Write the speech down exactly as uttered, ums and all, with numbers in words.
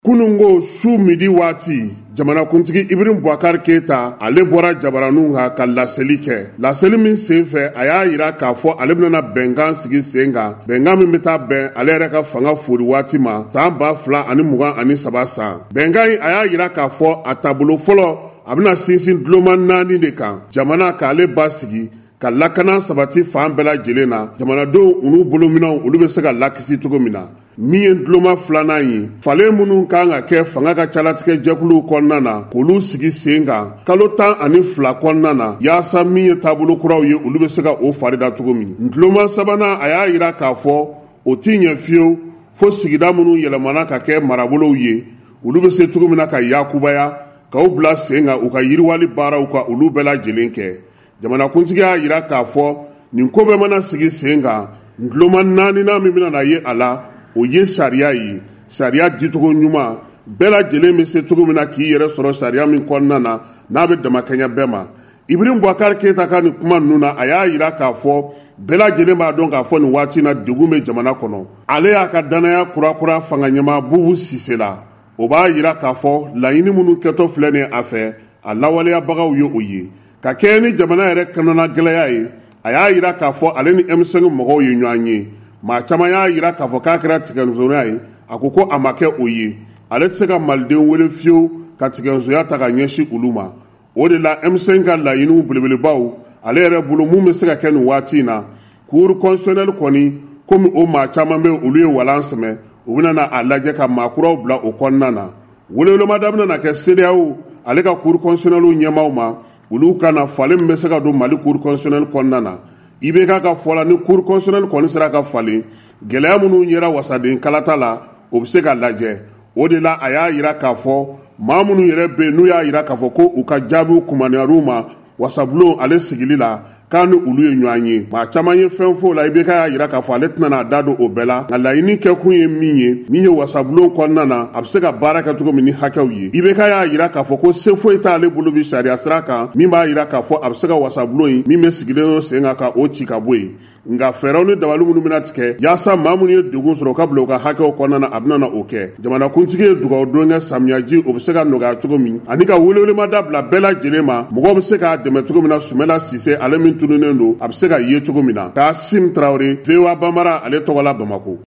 Kunungo su midi waati jamanakuntigi Ibrahim Boubacar Keita ale bɔra jabaraniw kan ka laseli kɛ. Laseli min senfɛ a y'a yira k'a fɔ ale bɛna bɛnkan sigi sen kan. Bɛnkan min bɛ taa bɛn ale yɛrɛ ka fanga fori waati ma san ba fila ani mugan ani saba san. Bɛnkan in a y'a yira k'a fɔ a taabolo fɔlɔ a bɛna sinsin duloma naani de kan. Jamana k'ale ba sigi ka lakana sabati fan bɛɛ lajɛlen na. Jamanadenw u n'u bolominɛw olu bɛ se ka lakisi cogo min na. Min ye duloma filanan ye falen minnu kan ka kɛ fanga ka calatigɛ jɛkuluw kɔnɔna na k'olu sigi sen kan kalo tan ani fila kɔnɔna na yaasa min ye taabolo kuraw ye olu bɛ se ka o farida cogo min. Duloma sabanan a y'a yira k'a fɔ o t'i ɲɛ fiyewu fo sigida minnu yɛlɛmana ka kɛ marabolow ye olu bɛ se cogo min na ka yakubaya k'aw bila sen kan u ka yiriwali baaraw ka olu bɛɛ lajɛlen kɛ. Jamanakuntigi y'a yira k'a fɔ nin ko bɛɛ mana sigi sen kan duloma naaninan min bɛna na ye a la o ye sariya ye. Sariya dicogo ɲuman bɛɛ lajɛlen bɛ se cogo min na k'i yɛrɛ sɔrɔ sariya min kɔnɔna na n'a bɛ damakɛɲɛ bɛɛ ma. Ibrahim Boubacar Keita ka nin kuma ninnu na a y'a yira k'a fɔ bɛɛ lajɛlen b'a dɔn k'a fɔ nin waati in na degun bɛ jamana kɔnɔ. Ale y'a ka danaya kurakura fanga ɲɛmaa Bubu Sise la. O b'a yira k'a fɔ laɲini minnu kɛtɔ filɛ nin a fɛ a lawaleyabagaw ye o ye. Ka kɛ ni jamana yɛrɛ kanana gɛlɛya ye a y'a yira k'a fɔ ale ni M cinq mɔgɔw ye ɲɔgɔn ye. Maa caman y'a yira k'a fɔ k'a kɛra tigɛnzoya ye a ko ko a ma kɛ o ye. Ale tɛ se ka malidenw wele fiyewu ka tigɛnzoya ta ka ɲɛsin olu ma. O de la M cinq ka laɲiniw belebelebaw ale yɛrɛ bolo mun bɛ se ka kɛ nin waati in na cour constitutionnelle kɔni komi o maa caman bɛ olu ye walan sɛmɛ u bɛna na a lajɛ ka maakuraw bila o kɔnɔna na. Welewelemada bɛna na kɛ C E D E A O ale ka cour constitutionnelle ɲɛmaaw ma olu kana falen min bɛ se ka don Mali cour constitutionnelle kɔnɔna na. I B K ka fɔ la ni cour constitutionnelle kɔni sera ka falen gɛlɛya minnu yera wasaden kalata la o bɛ se ka lajɛ. O de la a y'a yira k'a fɔ maa minnu yɛrɛ bɛ yen n'u y'a yira k'a fɔ ko u ka jaabiw kumaniyar'u ma wasabulon ale sigili la k'a ni olu ye ɲɔgɔn ye. Maa caman ye fɛn fɔ o la I B K y'a yira k'a fɔ ale tɛna n'a da don o bɛɛ la nka laɲini kɛkun ye min ye min ye wasabulon kɔnɔna na a bɛ se ka baara kɛ cogo min ni hakɛw ye. I B K y'a yira k'a fɔ ko se foyi t'ale bolo bi sariya sira kan min b'a yira k'a fɔ a bɛ se ka wasabulon in min bɛ sigilen sen kan ka o ci ka bɔ yen. Nka fɛɛrɛw ni dabali minnu bɛna tigɛ yaasa maa minnu ye degun sɔrɔ ka bila u ka hakɛw kɔnɔna na a bɛna na o kɛ. Jamanakuntigi ye dugawu don kɛ samiyaji o bɛ se ka nɔgɔya cogo min ani ka welewelemada bila bɛɛ lajɛlen ma mɔgɔw bɛ se k'a dɛmɛ cogo min na Sumala Sise ale min tununnen don a bɛ se ka ye cogo min na. Kaasim Tarawele V O A Banbara ale tɔgɔ la Bamako.